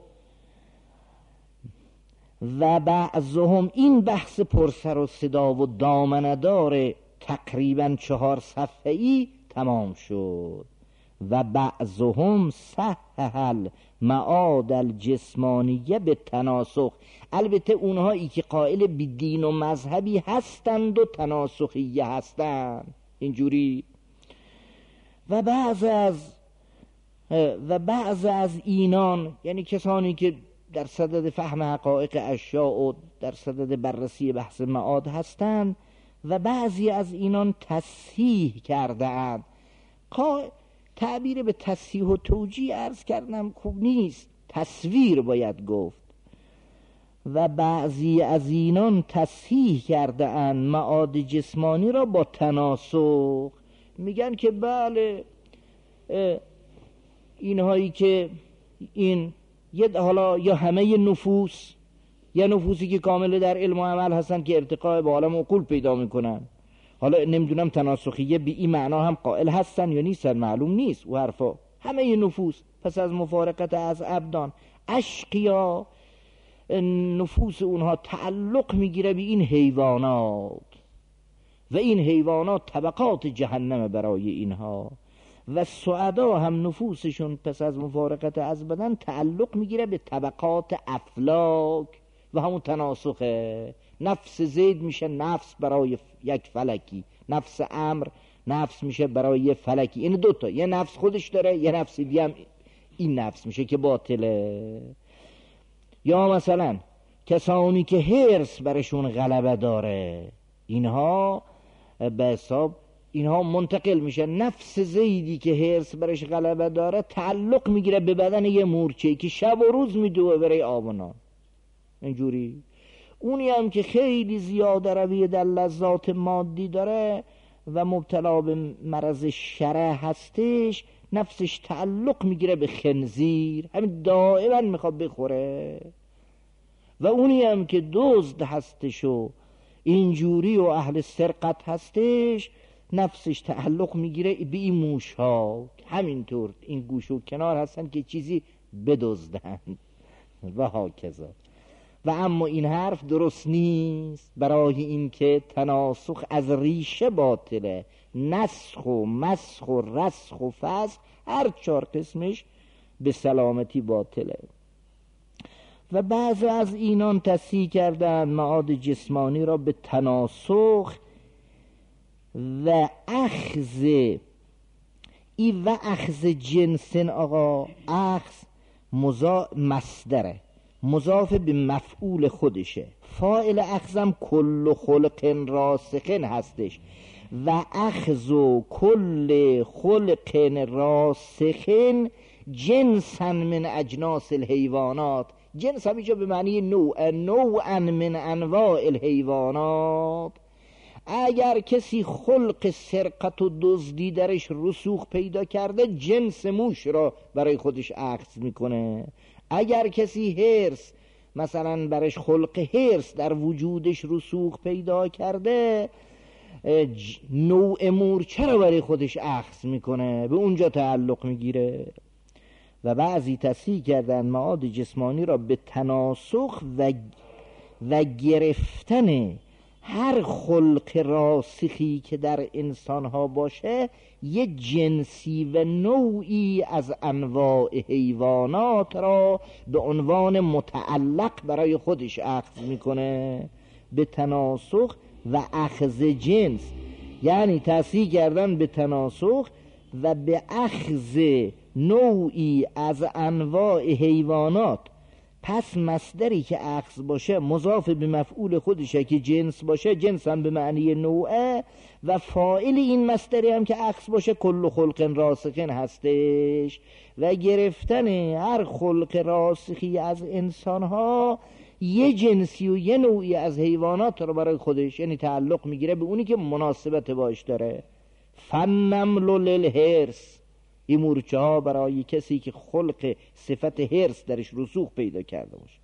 و بعضهم، این بحث پرسر و صدا و دامندار تقریبا 4 صفحه‌ای تمام شد. و بعضهم صحح المعاد الجسمانیه به تناسخ. البته اونهایی که قائل به دین و مذهبی هستند و تناسخیه هستند اینجوری. و بعض از اینان، یعنی کسانی که در صدد فهم حقایق اشیاء و در صدد بررسی بحث معاد هستند، و بعضی از اینان تصحیح کرده اند. تعبیر به تصحیح و توجیه عرض کردم خوب نیست، تصویر باید گفت. و بعضی از اینان تصحیح کرده اند معاد جسمانی را با تناسخ. میگن که بله اینهایی که این حالا یا همه نفوس یا نفوسی که کامل در علم و عمل هستن که ارتقاء به عالم عقول پیدا میکنن، حالا نمیدونم تناسخیه به این معنا هم قائل هستن یا نیستن، معلوم نیست. و حرفا همه نفوس پس از مفارقت از ابدان اشقیا نفوس اونها تعلق میگیره به این حیوانات و این حیوانات طبقات جهنم برای اینها، و سعدا هم نفوسشون پس از مفارقت از بدن تعلق میگیره به طبقات افلاک و همون تناسخه. نفس زید میشه نفس برای یک فلکی، نفس امر نفس میشه برای یه فلکی. این دوتا، یه نفس خودش داره، یه نفس دیگه هم این نفس میشه که باطله. یا مثلا کسانی که حرص برشون غلبه داره، اینها به حساب اینها منتقل میشه. نفس زیدی که حرص برش غلبه داره تعلق میگیره به بدن یه مورچه‌ای که شب و روز میدوه برای آب و نان. اینجوری اونی هم که خیلی زیاده روی در لذات مادی داره و مبتلا به مرض شره هستش، نفسش تعلق میگیره به خنزیر، همین دائما میخواد بخوره. و اونی هم که دزد هستش و اینجوری و اهل سرقت هستش، نفسش تعلق میگیره به این موش ها، همینطور این گوش و کنار هستن که چیزی بدزدن و هاکذا. و اما این حرف درست نیست، برای این که تناسخ از ریشه باطله. نسخ و مسخ و رسخ و فسخ هر 4 قسمش به سلامتی باطله. و بعض از اینان تصحیح کردن معاد جسمانی را به تناسخ و اخذ و اخذ جنسن. آقا اخذ مصدره مضاف به مفعول خودشه، فاعل اخذم کل خلق راسخن هستش و اخذ کل خلق راسخن جنسا من اجناس الحیوانات. جنس هم اینجا به معنی نوعا من انواع الحیوانات. اگر کسی خلق سرقت و دزدی درش رسوخ پیدا کرده، جنس موش را برای خودش اخذ میکنه. اگر کسی حرص مثلا برش خلق حرص در وجودش رسوخ پیدا کرده، نوع مورچه را برای خودش اخذ میکنه، به اونجا تعلق میگیره. و بعضی تصحیح کردن معاد جسمانی را به تناسخ و گرفتن هر خلق راسخی که در انسانها باشه، یه جنسی و نوعی از انواع حیوانات را به عنوان متعلق برای خودش اخذ میکنه. به تناسخ و اخذ جنس، یعنی تصحیح کردن به تناسخ و به اخذ نوعی از انواع حیوانات. پس مصدری که اخذ باشه مضاف به مفعول خودشه که جنس باشه، جنس هم به معنی نوعه، و فاعل این مصدری هم که اخذ باشه کل خلق راسخن هستش. و گرفتن هر خلق راسخی از انسانها یه جنسی و یه نوعی از حیوانات رو برای خودش، یعنی تعلق میگیره به اونی که مناسبت باش داره. فنمل للحرص، این مورچه ها برای کسی که خلق صفت حرص درش رسوخ پیدا کرده باشه.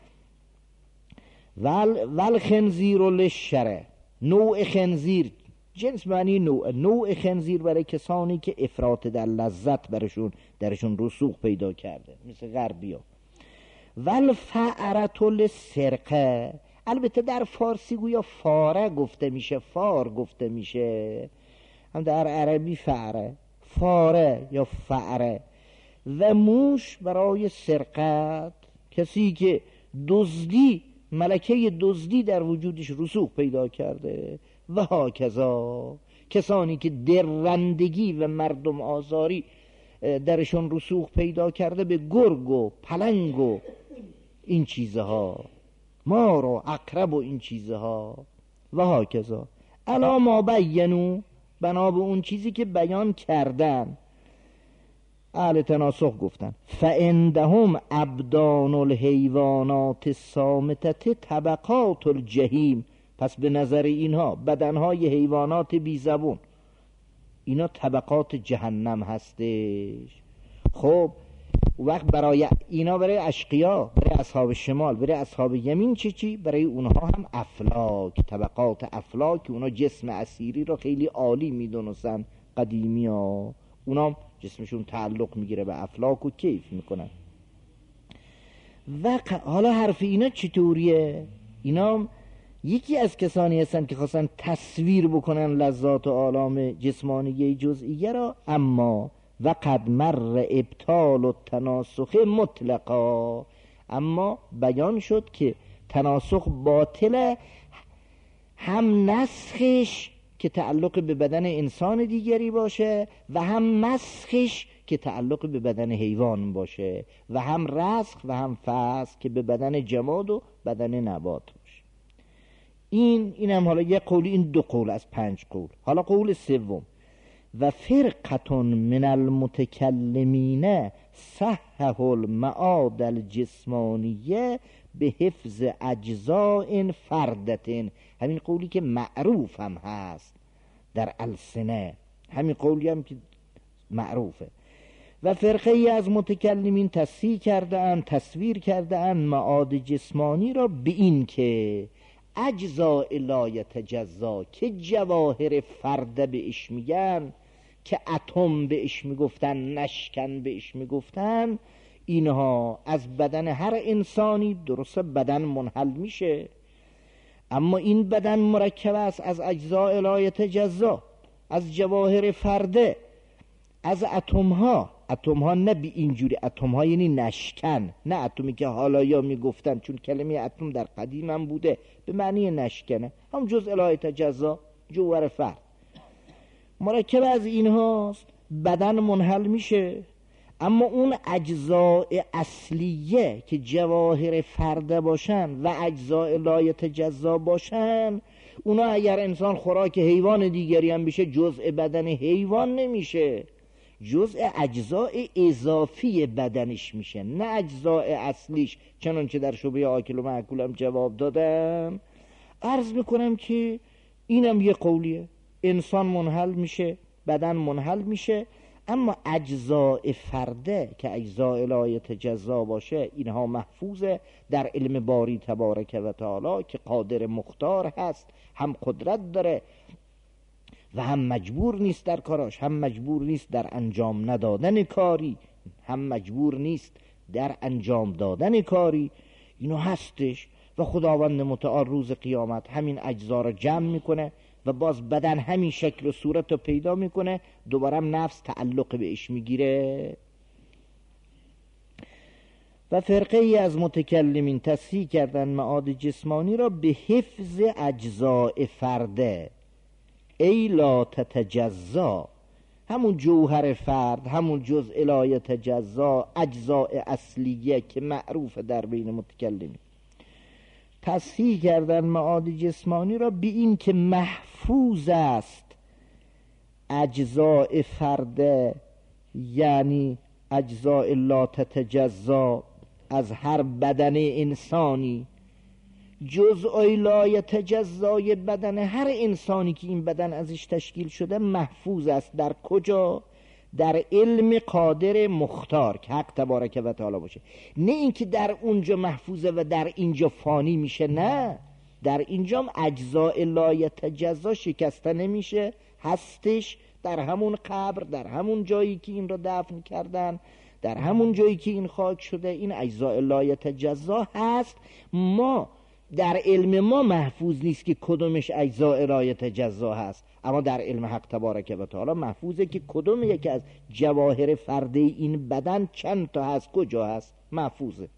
ول خنزیر للشره، نوع خنزیر جنس معنی نوع خنزیر برای کسانی که افراط در لذت درشون رسوخ پیدا کرده، مثل غربیا. ول فعرت للسرقه، البته در فارسی گویا فاره گفته میشه، فار گفته میشه، هم در عربی فاره یا فعره. و موش برای سرقت، کسی که دزدی، ملکه دزدی در وجودش رسوخ پیدا کرده. و هاکذا کسانی که درندگی و مردم آزاری درشون رسوخ پیدا کرده به گرگ و پلنگ و این چیزها، مار و عقرب و این چیزها. و هاکذا الا ما بینو، بنا به اون چیزی که بیان کردن اهل تناسخ گفتن. فعندهم ابدان الحیوانات الصامتة طبقات الجحیم، پس به نظر اینها بدنهای حیوانات بی زبون اینا طبقات جهنم هستش. خب وقت برای اینا، برای اشقیا، برای اصحاب شمال، برای اصحاب یمین چی؟ برای اونها هم افلاک، طبقات افلاک، اونا جسم اسیری رو خیلی عالی میدونستن قدیمی ها، اونا جسمشون تعلق میگیره به افلاک و کیف میکنن. حالا حرف اینا چطوریه؟ اینا یکی از کسانی هستن که خواستن تصویر بکنن لذات و آلام جسمانی جزئیه را، اما وقد مر ابطال و تناسخ مطلقا، اما بیان شد که تناسخ باطله، هم نسخش که تعلق به بدن انسان دیگری باشه و هم مسخش که تعلق به بدن حیوان باشه و هم رسخ و هم فسخ که به بدن جماد و بدن نبات باشه. این هم حالا یک قول، این دو قول از 5 قول. حالا قول سوم، و فرقتون من المتکلمین صحح المعاد الجسمانیه به حفظ اجزاء فردتن، همین قولی که معروف هم هست در السنه، همین قولی هم که معروفه. و فرقه ای از متکلمین تصحیح کرده اند، تصویر کرده اند معاد جسمانی را به این که اجزاء لا یتجزا، که جواهر فرده بهش میگن، که اتم بهش میگفتن، نشکن بهش میگفتن، اینها از بدن هر انسانی درسته بدن منحل میشه، اما این بدن مرکب است از اجزاء لا یتجزا، از جواهر فرده، از اتم ها نه به اینجوری اتم ها یعنی نشکن، نه اتمی که حالا یا میگفتن، چون کلمه اتم در قدیم هم بوده به معنی نشکنه، هم جزء لا یتجزا، جوهر فرد مرکب از اینهاست، بدن منحل میشه. اما اون اجزاء اصلیه که جواهر فرده باشن و اجزاء لا یتجزا باشن، اونا اگر انسان خوراک حیوان دیگری هم بشه جزء بدن حیوان نمیشه، جزء اجزاء اضافی بدنش میشه، نه اجزاء اصلیش، چنانچه در شبه آکل و مأکول هم جواب دادم. عرض میکنم که اینم یه قولیه، انسان منحل میشه، بدن منحل میشه، اما اجزاء فرده که اجزاء لا یتجزا باشه اینها محفوظه در علم باری تبارک و تعالی که قادر مختار هست، هم قدرت داره و هم مجبور نیست در کاراش، هم مجبور نیست در انجام ندادن کاری، هم مجبور نیست در انجام دادن کاری، اینو هستش. و خداوند متعال روز قیامت همین اجزا را جمع میکنه و باز بدن همین شکل و صورت رو پیدا میکنه، دوباره نفس تعلق بهش میگیره. و فرقه ای از متکلمین تصحیح کردن معاد جسمانی را به حفظ اجزاء فرده ای لا تتجزا، همون جوهر فرد، همون جزء لا یتجزا، اجزاء اصلیه که معروف در بین متکلمین، تصحیح کردن معاد جسمانی را به این که محفوظ است اجزاء فرده، یعنی اجزاء لا تتجزا از هر بدن انسانی، جزء لا یتجزای بدن هر انسانی که این بدن ازش تشکیل شده محفوظ است. در کجا؟ در علم قادر مختار که حق تبارک و تعالی باشه، نه اینکه در اونجا محفوظه و در اینجا فانی میشه، نه، در اینجا اجزاء لا یتجزا شکسته نمیشه، هستش در همون قبر، در همون جایی که این را دفن کردن، در همون جایی که این خاک شده، این اجزاء لا یتجزا هست. ما در علم ما محفوظ نیست که کدومش اجزاء لا یتجزا هست، اما در علم حق تبارک و تعالی محفوظه که کدوم یکی از جواهر فرده این بدن چند تا هست، کجا هست، محفوظه.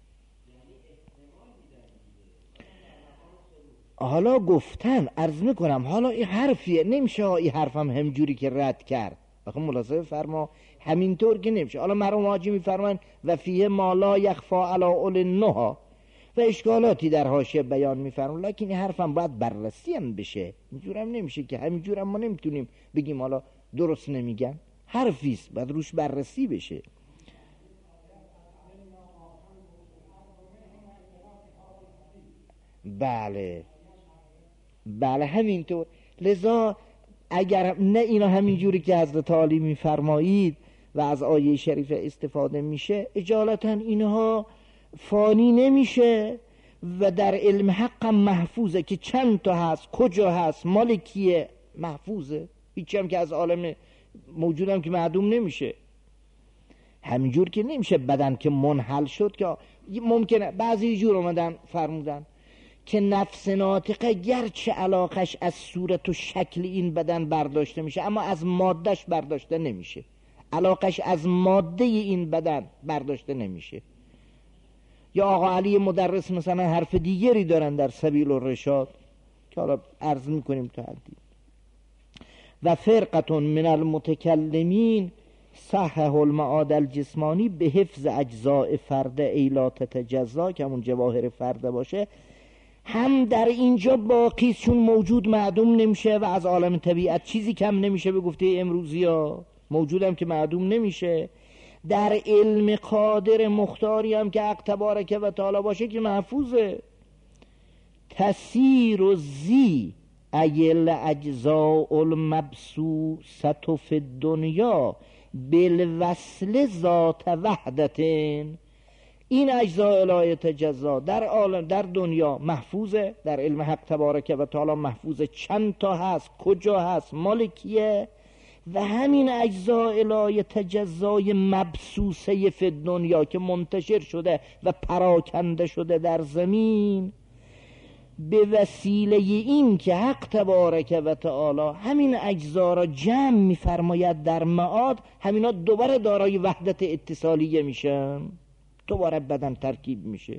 حالا گفتن عرض میکنم، حالا این حرفیه، نمیشه این حرفم همجوری که رد کرد، بخون ملاحظه فرما، همینطور که نمیشه. حالا مرحوم حاجی میفرمایند و فیه ما لا یخفا علی اول النهی و اشکالاتی در حاشیه بیان میفرمایند، لکن این حرفم باید بررسی هم بشه، اینجورم نمیشه که همینجورم ما نمیتونیم بگیم حالا درست نمیگن، حرفیست باید روش بررسی بشه. بله همینطور. لذا اگر نه اینا همینجوری که حضرت عالی میفرمایید و از آیه شریفه استفاده میشه، اجالتا اینها فانی نمیشه و در علم حق هم محفوظه که چند تا هست، کجا هست، مال کیه، محفوظه، هیچی هم که از عالم موجودم که معدوم نمیشه. همینجور که نمیشه بدن که منحل شد که ممکنه بعضی جور اومدن فرمودن که نفس ناطقه گرچه علاقش از صورت و شکل این بدن برداشته میشه اما از مادهش برداشته نمیشه، علاقش از ماده این بدن برداشته نمیشه. یا آقا علی مدرس مثلا حرف دیگری دارن در سبیل الرشاد که حالا عرض میکنیم تا حدی. و فرقه من المتکلمین صحح المعاد الجسمانی به حفظ اجزاء فرد ایلا تتجزا، که همون جواهر فرده باشه، هم در اینجا باقی چون موجود معدوم نمیشه و از عالم طبیعت چیزی کم نمیشه به گفته امروزی ها، موجودم که معدوم نمیشه، در علم قادر مختاری هم که حق تبارک و تعالی باشه که محفوظه. تسیر و زی ایل اجزاء المبسوطه فی الدنیا بالوصل ذات وحدتین، این اجزاء لا یتجزا در عالم در دنیا محفوظه، در علم حق تبارک و تعالی محفوظه، چند تا هست، کجا هست، مال کیه، و همین اجزاء لا یتجزای مبسوسه فی دنیا که منتشر شده و پراکنده شده در زمین، به وسیله این که حق تبارک و تعالی همین اجزا را جمع می‌فرماید در معاد، همینا دوباره دارای وحدت اتصالیه میشن، دوباره بدن ترکیب میشه.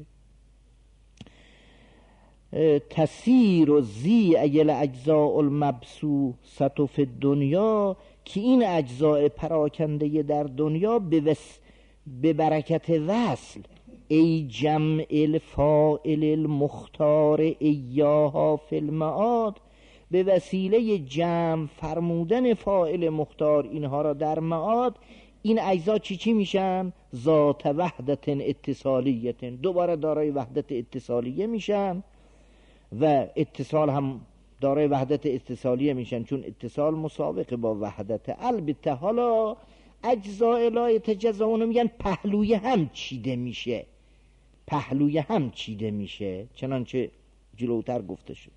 تسیر و زی ایل اجزاء المبسوطه فی الدنیا، که این اجزاء پراکنده در دنیا به برکت وصل ای جمع الفاعل المختار ایاها فی المعاد، به وسیله جمع فرمودن فاعل مختار اینها را در معاد، این اجزا چی میشن؟ ذات وحدت اتصالیت، دوباره دارای وحدت اتصالیه میشن و اتصال هم دارای وحدت اتصالیه میشن چون اتصال مسابقه با وحدت. البته حالا اجزاء لا یتجزا میگن پهلوی هم چیده میشه، پهلوی هم چیده میشه، چنانچه جلوتر گفته شد.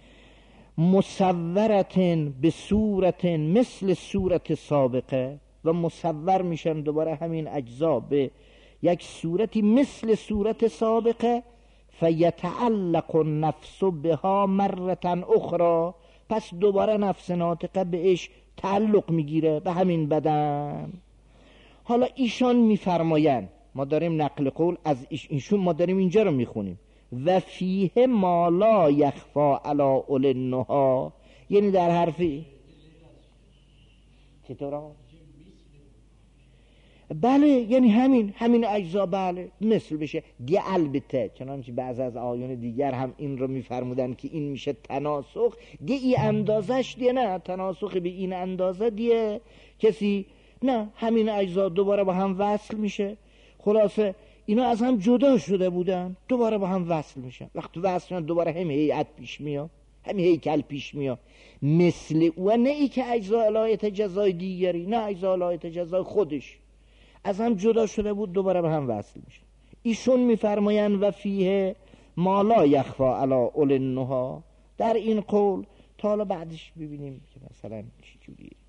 مصورتن به صورت مثل صورت سابقه، و مصور میشن دوباره همین اجزا به یک صورتی مثل صورت سابقه، فیتعلق النفس بها مرة اخرى، پس دوباره نفس ناطقه بهش تعلق میگیره به همین بدن. حالا ایشان میفرماین، ما داریم نقل قول از ایشون، ما داریم اینجا رو میخونیم، و فیه ما لا یخفا علی اول النها، یعنی در حرفی چطور؟ بله، یعنی همین اجزا بله مثل بشه دیگه. البته چنانچه بعض از آیون دیگر هم این رو میفرمودن که این میشه تناسخ دیگه، این اندازش دیگه نه، تناسخ به این اندازه دیگه کسی نه، همین اجزا دوباره با هم وصل میشه. خلاصه اینا از هم جدا شده بودن، دوباره با هم وصل میشن، وقتی وصل شدن دوباره هم هیئت پیش میاد، هم هیکل پیش میاد، مثل و نه ای که اجزا لا یتجزای دیگری، نه اجزا لا یتجزای خودش از هم جدا شده بود دوباره به هم وصل میشه. ایشون میفرمایند و فیه ما لا یخفا علی اول النها، در این قول تا حالا بعدش ببینیم که مثلا چی جوریه.